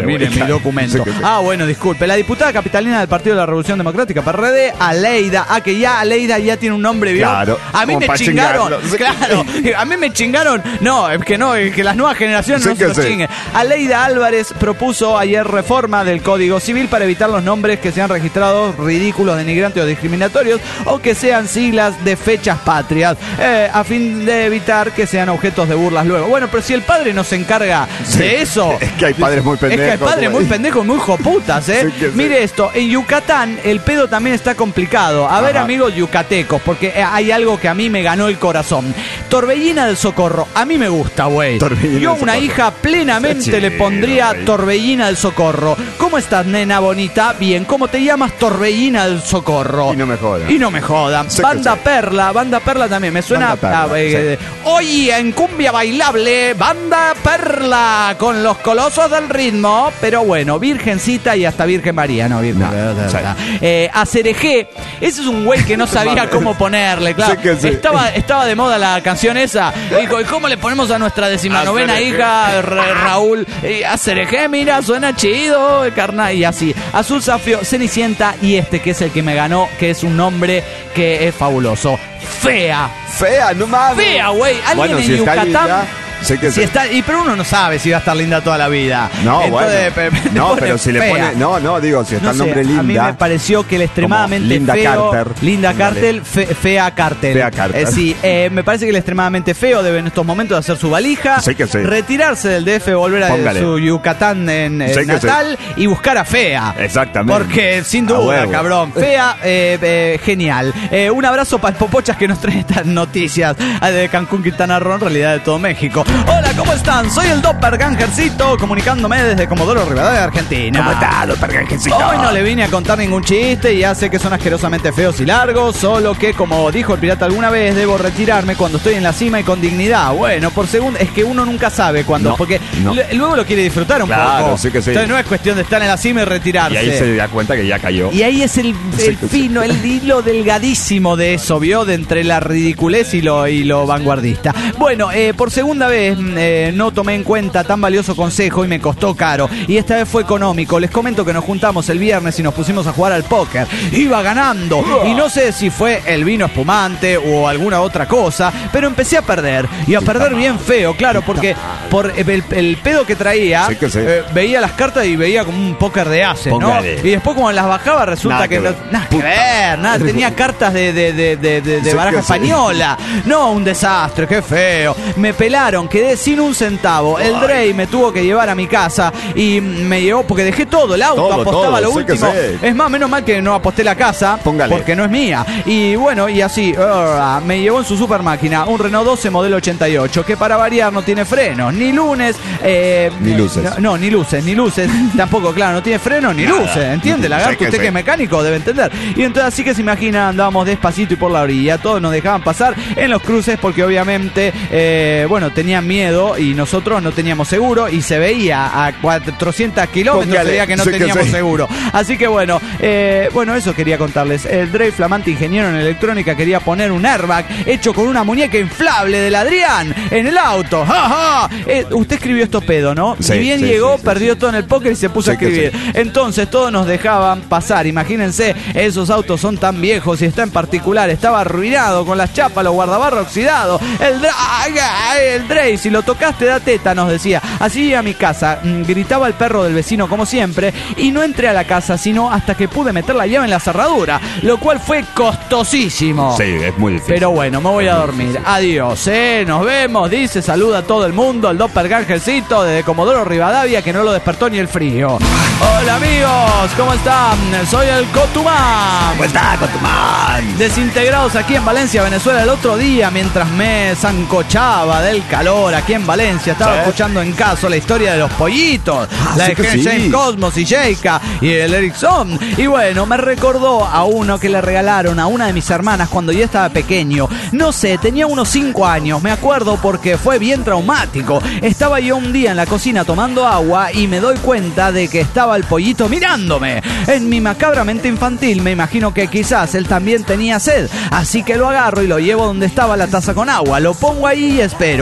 mire mi documento. Sí que sí. Ah, bueno, disculpe. La diputada capitalina del Partido de la Revolución Democrática, P R D, Aleida. Ah, que ya Aleida ya tiene un nombre, ¿vio? Claro, A mí como me pa' chingaron. chingarlo. Sí. Claro. A mí me chingaron. No, es que no, es que las nuevas generaciones Sí no se que los sí. chinguen. Aleida Álvarez propuso ayer reforma del Código Civil para evitar los nombres que sean registrados ridículos, denigrantes o discriminatorios o que sean siglas de fechas patrias, eh, a fin de evitar que sean objetos de burlas luego. Bueno, pero si el padre no se encarga Sí. de eso. Es que hay padres muy Es que hay pendejos, padres güey. muy pendejos, muy joputas, ¿eh? Sí que sí. Mire esto, en Yucatán el pedo también está complicado. A ver, Ajá. amigos yucatecos, porque hay algo que a mí me ganó el corazón. Torbellina del Socorro, a mí me gusta, güey. Torbellina Yo a del una Socorro. hija plenamente Está le chido, pondría güey. Torbellina del Socorro. ¿Cómo estás, nena bonita? Bien, ¿cómo te llamas? Torbellina del Socorro. Y no me jodan. Y no me jodan. Sí que Banda sí. Perla, Banda Perla también, me suena... Banda Perla, a- eh, Hoy en Cumbia Bailable, Banda Perla, con los colosos del ritmo, pero bueno, Virgencita y hasta Virgen María, no, Virgen. No, sí. Eh, Acerejé, ese es un güey que no sabía cómo ponerle, claro. Sí que sí. Estaba, estaba de moda la canción esa. Dijo, ¿y cómo le ponemos a nuestra decimanovena Acerejé. hija, Ra- Raúl? Eh, Acerejé, mira, suena chido, carnal, y así. Azul Zafio, Cenicienta y este que es el que me ganó, que es un nombre que es fabuloso. Fea. Fea, no mames. Fea, güey. Alguien Bueno, en si está Yucatán. linda, sé que Si sí. está, y pero uno no sabe si va a estar linda toda la vida. No, Entonces, bueno. pe- pe- No, pone pero si le fea. pone... No, no, digo, si está No el sé, nombre a mí linda... me pareció que el extremadamente Linda feo. Carter. Linda Ándale. Carter, fe- fea Carter. Fea Carter. Eh, sí, eh, me parece que el extremadamente feo debe en estos momentos hacer su valija, Sí que sí. retirarse del D F, volver a Póngale. su Yucatán en, en Sí que natal y buscar a Fea. Exactamente. Porque sin A duda, huevo. cabrón. Fea, eh, eh, genial. Eh, un abrazo para el Popochas que nos trae estas noticias eh, de Cancún, Quintana Roo, en realidad de todo México. Hola, ¿cómo están? Soy el Doppelgangercito, comunicándome desde Comodoro Rivadavia, Argentina. ¿Cómo está, Doppelgangercito? Hoy no le vine a contar ningún chiste y ya sé que son asquerosamente feos y largos, solo que, como dijo el pirata alguna vez, debo retirarme cuando estoy en la cima y con dignidad. Bueno, por segundo, es que uno nunca sabe cuándo, No, porque no. l- luego lo quiere disfrutar un Claro, poco. sí que sí. Entonces no es cuestión de estar en la cima y retirarse. Y ahí se da cuenta que ya cayó. Y ahí es el, Sí, el sí. fino, el hilo delgadísimo de eso, ¿vio? De entre la ridiculez y lo, y lo vanguardista. Bueno, eh, por segunda vez mm, eh, no tomé en cuenta tan valioso consejo y me costó caro. Y esta vez fue económico. Les comento que nos juntamos el viernes y nos pusimos a jugar al póker. Iba ganando. Y no sé si fue el vino espumante o alguna otra cosa, pero empecé a perder. Y a perder bien feo, claro, porque por el, el pedo que traía, Sí que sí. eh, veía las cartas y veía como un póker de ases, ¿no? Póngale. Y después cuando las bajaba resulta Nada que, que no, ver. nada que Puta. ver, nada, tenía cartas de, de, de, de, de- de Sí baraja que sí. española. No, un desastre, qué feo. Me pelaron, quedé sin un centavo. El Drey me tuvo que llevar a mi casa y me llevó, porque dejé todo, el auto, Todo, apostaba todo, lo sí que último. sí. Es más, menos mal que no aposté la casa, Póngale. porque no es mía. Y bueno, y así, uh, me llevó en su super máquina un Renault doce modelo ochenta y ocho, que para variar no tiene frenos, ni lunes, eh, Ni luces. No, no, ni luces, ni luces. Tampoco, claro, no tiene frenos ni Nada. luces, ¿entiende? La Sí usted que que sí. es mecánico debe entender. Y entonces así que se imagina, andábamos despacito y por la orilla, todos nos dejaban pasar en los cruces porque obviamente, eh, bueno, tenían miedo y nosotros no teníamos seguro y se veía a cuatrocientos kilómetros, Póngale, sería que no sí que teníamos sí. seguro. Así que bueno, eh, bueno, eso quería contarles. El Drey, flamante ingeniero en electrónica, quería poner un airbag hecho con una muñeca inflable del Adrián en el auto. ¡Ja, ja! Eh, usted escribió esto pedo, ¿no? Sí, Ni bien sí, llegó, sí, sí, perdió sí. todo en el póker y se puso Sí a que escribir. sí. Entonces todos nos dejaban pasar. Imagínense, esos autos son tan viejos y está en particular, estaba arruinado con las chapas, los guardabarros oxidados. El, dra- el Drey, si lo tocaste da teta, nos decía. Así llegué a mi casa, mm, gritaba el perro del vecino como siempre y no entré a la casa sino hasta que pude meter la llave en la cerradura, lo cual fue costosísimo. Sí, es muy difícil. Pero bueno, me voy a dormir. Adiós, eh. Nos vemos. Dice, saluda a todo el mundo. El Doppelgangercito desde Comodoro Rivadavia, que no lo despertó ni el frío. Hola amigos, ¿cómo están? Soy el Cotumán. ¿Cómo está, Cotumán? Desintegrados aquí en Valencia, Venezuela, el otro día, mientras me zancochaba del calor aquí en Valencia, estaba ¿Sí? escuchando en caso la historia de los pollitos, Ah, la sí de que Gen- sí. James Cosmos y Sheika y el Ericsson. Y bueno, me recordó a uno que le regalaron a una de mis hermanas cuando yo estaba pequeño. No sé, tenía unos cinco años, me acuerdo porque fue bien traumático. Estaba yo un día en la cocina tomando agua y me doy cuenta de que estaba el pollito mirándome. En mi macabra mente infantil me imagino que quizás él también tenía sed, así que lo agarro y lo llevo donde estaba la taza con agua, lo pongo ahí y espero, espero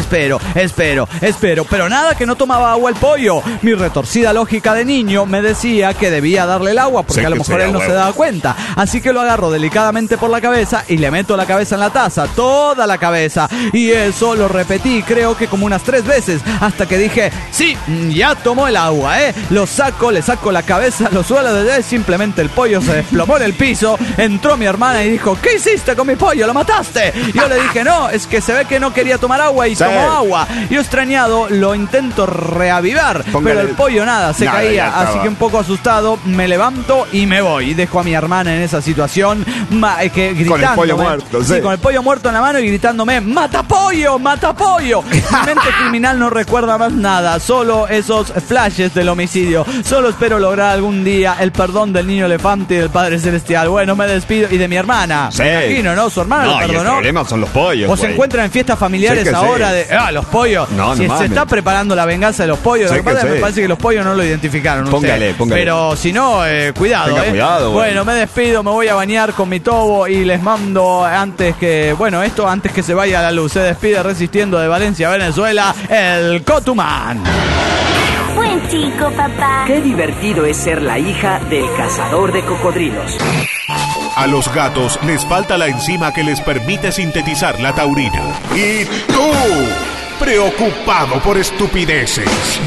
espero, espero, espero. Pero nada, que no tomaba agua el pollo. Mi retorcida lógica de niño me decía que debía darle el agua, porque Sé a lo que mejor sea, él no huevo. se daba cuenta. Así que lo agarro delicadamente por la cabeza y le meto la cabeza en la taza, toda la cabeza. Y eso lo repetí, creo que como unas tres veces, hasta que dije, sí, ya tomó el agua, ¿eh? Lo saco, le saco la cabeza, lo suelo de simplemente el pollo se desplomó en el piso. Entró mi hermana y dijo, ¿qué hiciste con mi pollo? ¿Lo mataste? Yo le dije, no, es que se ve que no quería tomar agua y Sí. tomó agua. Yo extrañado lo intento reavivar, Póngale- pero el pollo nada, se Nada, ya caía. estaba. Así que un poco asustado me levanto y me voy. Dejo a mi hermana en esa situación, ma- eh, que Con el pollo gritándome- muerto, sí, sí. con el pollo muerto en la mano y gritándome, ¡mata pollo! ¡Mata pollo! Mi mente criminal no recuerda más nada, solo esos flashes del homicidio. Solo espero lograr algún día el perdón del niño elefante y del Padre Celestial. Bueno, me despido. Y de mi hermana. Sí. Me imagino, ¿no? Su hermana No, lo y el perdonó. problema son los pollos, O se güey. encuentran en fiestas familiares Sí que ahora sí. de, ah, los pollos. No, no si se mames. está preparando la venganza de los pollos, Sí lo que pasa que es que me sí. parece que los pollos no lo identificaron. usted. Póngale, póngale. Pero si no, eh, cuidado, Tenga eh. cuidado, güey. Bueno, me despido, me voy a bañar con mi tobo y les mando antes que, bueno, esto antes que se vaya la luz. Se despide resistiendo de Valencia, Venezuela, el Cotumán. Buen chico, papá. Qué divertido es ser la hija del cazador de cocodrilos. A los gatos les falta la enzima que les permite sintetizar la taurina. Y tú, preocupado por estupideces.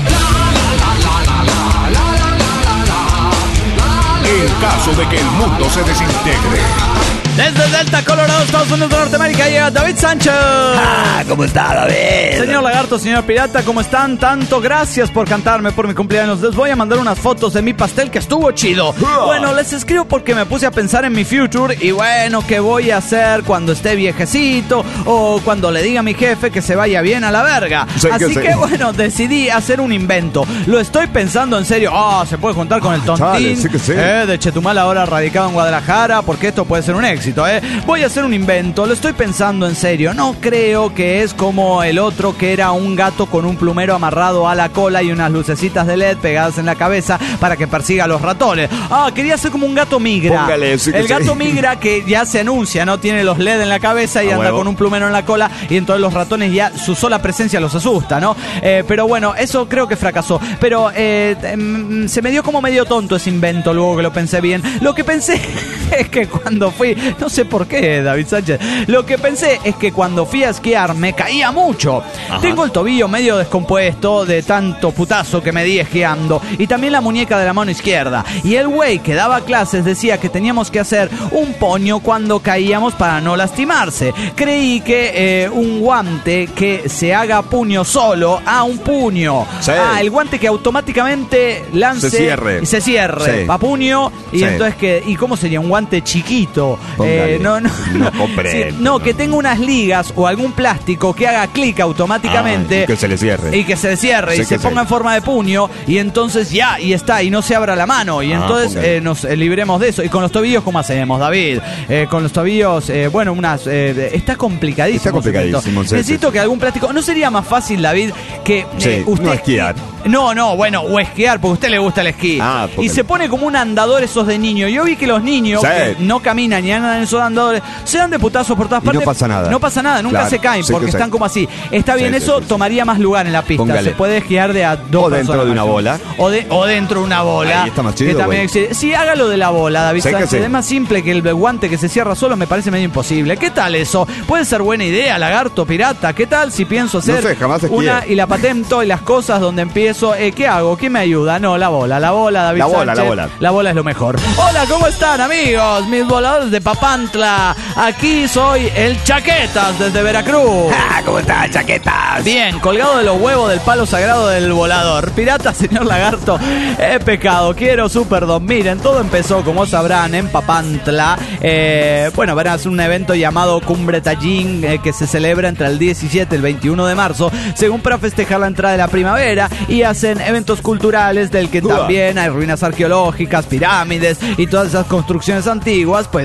En caso de que el mundo se desintegre. Desde Delta, Colorado, Estados Unidos de Norteamérica, llega David Sánchez. Ah, ¿cómo está, David? Señor Lagarto, señor Pirata, ¿cómo están? Tanto gracias por cantarme por mi cumpleaños. Les voy a mandar unas fotos de mi pastel que estuvo chido. Bueno, les escribo porque me puse a pensar en mi future y bueno, ¿qué voy a hacer cuando esté viejecito? O cuando le diga a mi jefe que se vaya bien a la verga. Sí, que Así sí. que bueno, decidí hacer un invento. Lo estoy pensando en serio. Ah, se puede juntar con el tontín chale, sí que sí. eh, de Chetumal, ahora radicado en Guadalajara, porque esto puede ser un éxito. ¿eh? Voy a hacer un invento, lo estoy pensando en serio. No creo que es como el otro, que era un gato con un plumero amarrado a la cola y unas lucecitas de L E D pegadas en la cabeza para que persiga a los ratones. Ah, quería ser como un gato migra. Póngale, sí que el sí. gato migra que ya se anuncia, ¿no? Tiene los L E D en la cabeza y A anda huevo. con un plumero en la cola y entonces los ratones ya su sola presencia los asusta, ¿no? Eh, pero bueno, eso creo que fracasó. Pero eh, mm, se me dio como medio tonto ese invento luego que lo pensé bien. Lo que pensé es que cuando fui, no sé por qué, David Sánchez, lo que pensé es que cuando fui a esquiar me caía mucho. Ajá. Tengo el tobillo medio descompuesto de tanto putazo que me di esquiando y también la muñeca de la mano izquierda. Y el güey que daba clases decía que teníamos que hacer un puño cuando caíamos para no lastimarse. Creí que eh, un guante que se haga puño solo, ah, un puño. Sí. Ah, el guante que automáticamente lance Se cierre. y se cierre, Sí. va puño y Sí. entonces que ¿y cómo sería un guante chiquito? Póngale. Eh, no, no, No comprendo. Sí, no, que tenga unas ligas o algún plástico que haga clic automáticamente Ah, y que se le cierre. y que se cierre Sí, y se que ponga sí. en forma de puño y entonces ya y está y no se abra la mano y Ah, entonces póngale. eh, nos eh, libremos de eso. Y con los tobillos, ¿cómo hacemos, David? Eh, con los tobillos, eh, bueno, unas eh, está complicadísimo. Está complicadísimo, ese invento. sí, Necesito sí. que algún plástico. ¿No sería más fácil, David, que eh, Sí, usted no esquiar. No, no, bueno, o esquiar, porque a usted le gusta el esquí. Ah, y porque- se pone como un andador esos de niño. Yo vi que los niños Sí. que no caminan ni andan en esos andadores, se dan de putazos por todas Y no partes. pasa nada. No pasa nada, nunca Claro, se caen sí porque que sí. están como así. Está bien, Sí, eso sí, sí. tomaría más lugar en la pista. Póngale. Se puede esquiar de a dos O dentro personas de una máximo. bola. O, de, o dentro de una bola. Ahí está más chido, que también güey. existe. Sí, hágalo de la bola, David Sí que Sánchez. sí. Es más simple que el guante que se cierra solo, me parece medio imposible. ¿Qué tal eso? Puede ser buena idea, lagarto, pirata. ¿Qué tal si pienso hacer No sé, jamás esquié. una y la patento y las cosas donde empiezo? Eh, ¿Qué hago? ¿Quién me ayuda? No, la bola, la bola, David La bola, Sánchez. la bola. La bola es lo mejor. Hola, ¿cómo están, amigos? Mis voladores de Papantla. Aquí soy el Chaquetas desde Veracruz. Ah, ¿cómo está, chaquetas? Bien, colgado de los huevos del palo sagrado del volador. Pirata, señor lagarto, he pecado, quiero su perdón. Miren, todo empezó, como sabrán, en Papantla. Eh, bueno, verás, un evento llamado Cumbre Tallín eh, que se celebra entre el diecisiete y el veintiuno de marzo, según para festejar la entrada de la primavera, y hacen eventos culturales del que Uah. también hay ruinas arqueológicas, pirámides y todas esas construcciones antiguas, pues todo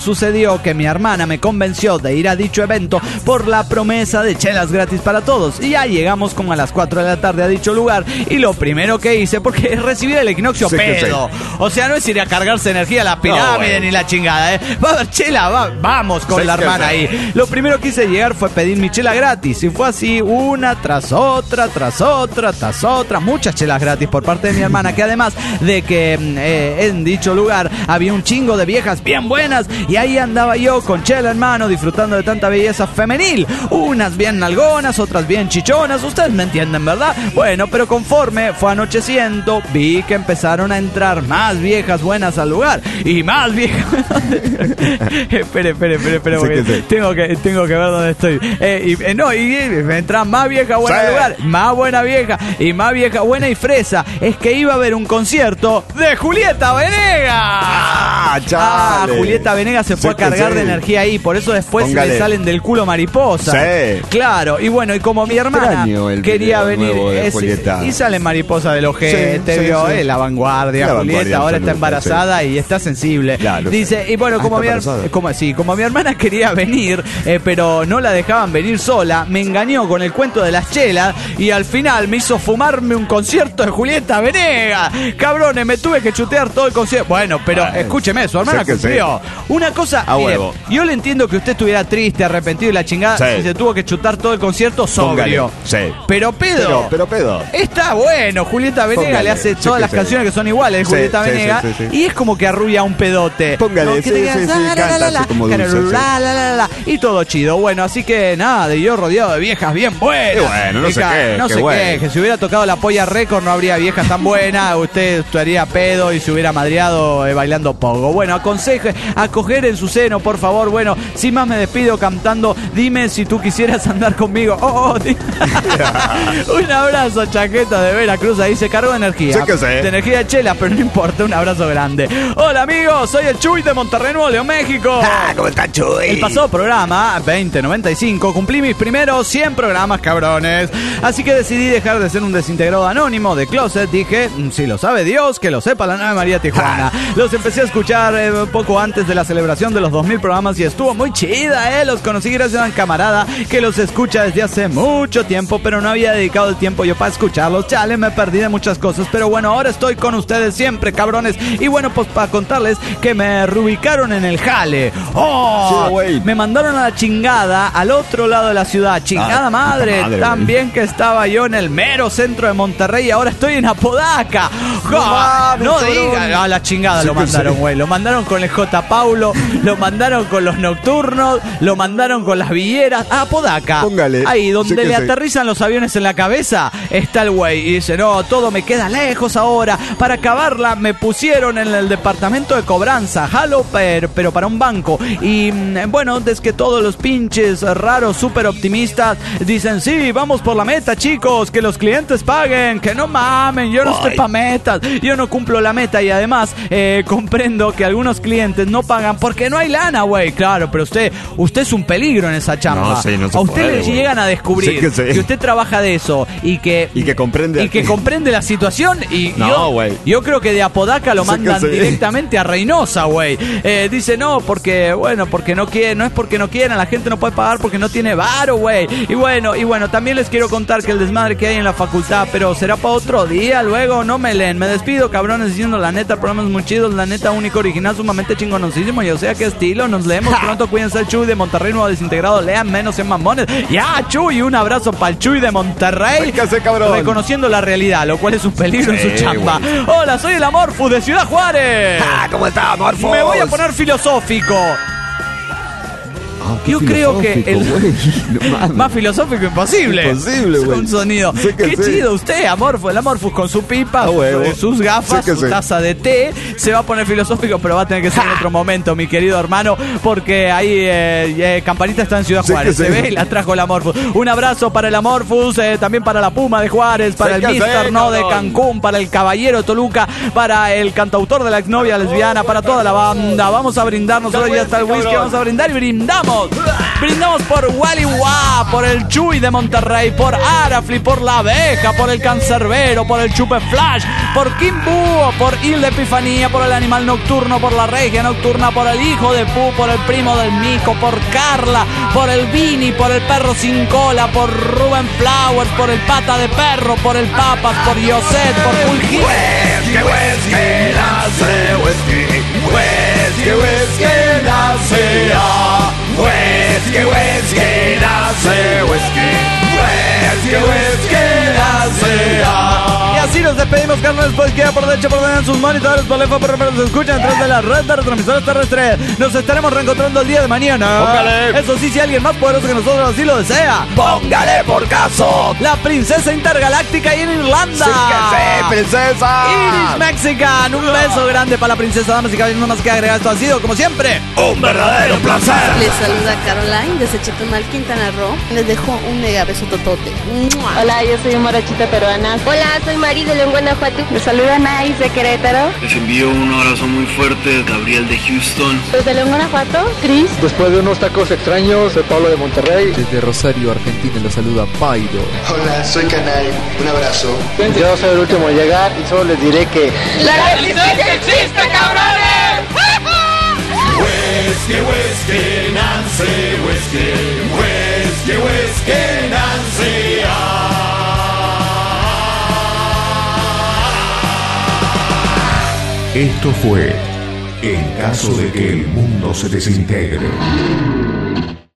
sucedió que mi hermana me convenció de ir a dicho evento por la promesa de chelas gratis para todos. Y ya llegamos como a las cuatro de la tarde a dicho lugar. Y lo primero que hice, porque recibir el equinoccio Sí, que pedo. O sea, no es ir a cargarse energía a la pirámide bueno. ni la chingada, ¿eh? Va a haber chela, va, vamos con Sí, la que hermana sí. ahí. Lo primero que hice llegar fue pedir mi chela gratis. Y fue así, una tras otra, tras otra, tras otra. Muchas chelas gratis por parte de mi hermana, que además de que eh, en dicho lugar había un chingo de viejas bien buenas. Y ahí andaba yo con chela en mano, disfrutando de tanta belleza femenil. Unas bien nalgonas, otras bien chichonas. Ustedes me entienden, ¿verdad? Bueno, pero conforme fue anocheciendo, vi que empezaron a entrar más viejas buenas al lugar. Y más viejas... espere, espere, espere, espere, Sí, porque que sí. tengo que, tengo que ver dónde estoy. Eh, y, eh, no, y eh, me entra más vieja buena Sí. al lugar, más buena vieja, y más vieja buena y fresa. Es que iba a haber un concierto de Julieta Venegas. Ah, Ah, chale. Julieta Venegas se fue Sí, a cargar que de sí. energía ahí, por eso después Póngale. le salen del culo mariposas. Sí. Claro, y bueno, y como mi hermana Extraño el quería video venir, nuevo de es- Julieta. y sale mariposa del ojete, Sí, sí, vio, sí. eh, la vanguardia, La Julieta, vanguardia ahora está absoluta, embarazada y está sensible. Claro, Dice, sí. y bueno, Ah, como está mi, her- embarazada. como, sí, como mi hermana quería venir, eh, pero no la dejaban venir sola, me engañó con el cuento de las chelas y al final me hizo fumarme un concierto de Julieta Venegas. Cabrones, me tuve que chutear todo el concierto. Bueno, pero Bueno, escúcheme, su hermana sé que sí. cumplió. Una cosa, A mire, huevo. yo le entiendo que usted estuviera triste, arrepentido y la chingada Sí. y se tuvo que chutar todo el concierto sobrio. Póngale. Sí. Pero pedo. Pero, pero pedo. Está bueno, Julieta Venegas Póngale, le hace sí todas que las sí. canciones que son iguales de Sí, Julieta sí, Venegas sí, sí, sí. y es como que arrulla un pedote. Póngale, Que sí, te quedas, sí, sí, la, la, canta la, así la, como la, dulce, sí. la, la, la, la, y todo chido. Bueno, así que nada, de yo rodeado de viejas bien buenas. Y bueno, no Y se ca- queje, No se bueno. queje, si hubiera tocado la polla récord no habría viejas tan buenas, usted estaría pedo y se hubiera madreado eh, bailando pogo. Bueno, aconseje a coger en su seno, por favor. Bueno, sin más me despido cantando Dime si tú quisieras andar conmigo. Oh, oh, di- un abrazo, chaqueta de Veracruz. Ahí se cargó de energía. Sí que sí. De energía de chela, pero no importa. Un abrazo grande. Hola, amigos. Soy el Chuy de Monterrey, Nuevo León, México. Ah, ¿cómo está, Chuy? El pasado programa, veinte noventa y cinco, cumplí mis primeros cien programas, cabrones. Así que decidí dejar de ser un desintegrado anónimo de Closet. Dije, "Mm, si lo sabe Dios, que lo sepa la nueva María Tijuana". Los empecé a escuchar eh, poco antes de la celebración de los dos mil programas y estuvo muy chida, ¿eh? Los conocí gracias a un camarada que los escucha desde hace mucho tiempo, pero no había dedicado el tiempo yo para escucharlos. Chale, me perdí de muchas cosas, pero bueno, ahora estoy con ustedes siempre, cabrones. Y bueno, pues para contarles que me reubicaron en el jale. ¡Oh! Sí, güey. Me mandaron a la chingada al otro lado de la ciudad. Chingada Ah, madre. puta madre, También que estaba yo en el mero centro de Monterrey y ahora estoy en Apodaca. No ¡Ja! mames, No cabrón. digan. A la chingada Sí lo que mandaron, sí. güey. Lo mandaron con el J. Paulo, lo mandaron con los nocturnos, lo mandaron con las villeras. A Apodaca. Póngale. Ahí donde Sí que le sí. aterrizan los aviones en la cabeza está el güey. Y dice, no, todo me queda lejos ahora. Para acabarla me pusieron en el departamento de cobranza. Jalo, pero, pero para un banco. Y mm, bueno, es que todos los pinches raros, súper optimistas, dicen, sí, vamos por la meta, chicos, que los clientes paguen, que no mamen, yo no estoy pa' metas, yo no cumplo la meta y además eh, comprendo que algunos clientes no pagan porque no hay lana, güey. Claro, pero usted, usted es un peligro en esa chamba. No, sí, no se a usted puede, le güey. llegan a descubrir Sí que sí. que usted trabaja de eso y que Y que comprende. y que comprende la situación y No, yo, güey. yo creo que de Apodaca lo Sí que mandan sí. directamente a Reynosa, güey. Eh, dice, no, porque, bueno, porque no quiere, no es porque no quieran, la gente no puede pagar porque no tiene varo, güey. Y bueno, y bueno, también les quiero contar que el desmadre que hay en la facultad, pero será para otro día, luego no me leen. Me despido, cabrones, diciendo la neta, el programa es muy chido, la neta, único, original, sumamente chingonosísimo, yo sé qué estilo, nos leemos pronto, cuídense el Chuy de Monterrey, Nuevo Desintegrado, lean menos en mamones. Ya, Chuy, un abrazo para el Chuy de Monterrey. Véngase, cabrón. Reconociendo la realidad, lo cual es un peligro en Sí, su chamba. güey. Hola, soy el Amorfu de Ciudad Juárez. Ah, ¿cómo está, Morfo? Me voy a poner filosófico. Ah, qué Yo creo que el filosófico, güey. No mames. más filosófico imposible. Imposible, güey. Un sonido. Sí que Qué sí. chido usted, Amorfo. El Amorfus con su pipa, Ah, huevo. sus- sus gafas, Sí que su sí. taza de té. Se va a poner filosófico, pero va a tener que ser en otro momento, mi querido hermano, porque ahí eh, eh, Campanita está en Ciudad Sí Juárez. que Se sí. ve y la trajo el Amorfus. Un abrazo para el Amorfus, eh, también para la Puma de Juárez, para Sí el que Mister sí, No de cabrón. Cancún, para el Caballero de Toluca, para el cantautor de la exnovia lesbiana, para toda la banda. Vamos a brindar, nosotros ya está el whisky, cabrón. vamos a brindar y brindamos. brindamos. Brindamos por Wally Wah, por el Chuy de Monterrey, por Arafli, por la abeja, por el cancerbero, por el Chupe Flash, por Kim Búho, por Hilda Epifanía, por el animal nocturno, por la regia nocturna, por el hijo de Pu, por el primo del Mico, por Carla, por el Vini, por el perro sin cola, por Rubén Flowers, por el pata de perro, por el Papas, por Yoset, por Pulgín. Whisky, whisky, nace whisky. Whisky, whisky, nace ah. Whisky, whisky, nace whisky. Whisky, whisky, nace ah. Y así nos despedimos, carnales, pues queda por derecha, por delante en sus monitores, por lejos, por pero se escuchan detrás de la red de retransmisores terrestres. Nos estaremos reencontrando el día de mañana. Póngale. Eso sí, si alguien más poderoso que nosotros así lo desea. Póngale por caso. La princesa intergaláctica y en Irlanda. ¡Sí que sí, princesa! Irish Mexican. Un beso grande para la princesa, damas y caballeros. No más que agregar, esto ha sido, como siempre, Un verdadero placer. Les saluda Caroline desde Chetumal, Quintana Roo. Les dejo un mega beso totote. ¡Mua! Hola, yo soy Morachita Peruana. Hola, soy Mari de León, Guanajuato. Les saluda Nais de Querétaro. Les envío un abrazo muy fuerte, Gabriel de Houston. Desde León, Guanajuato, Cris. Después de unos tacos extraños, soy Pablo de Monterrey. Desde Rosario, Argentina, los saluda Pairo. Hola, soy Canal. Un abrazo. Yo soy el último en llegar y solo les diré que... ¡La resistencia existe, cabrones! Whisky, whisky, Nancy, whisky. Whisky, whisky, Nancy, ah. Esto fue En caso de que el mundo se desintegre.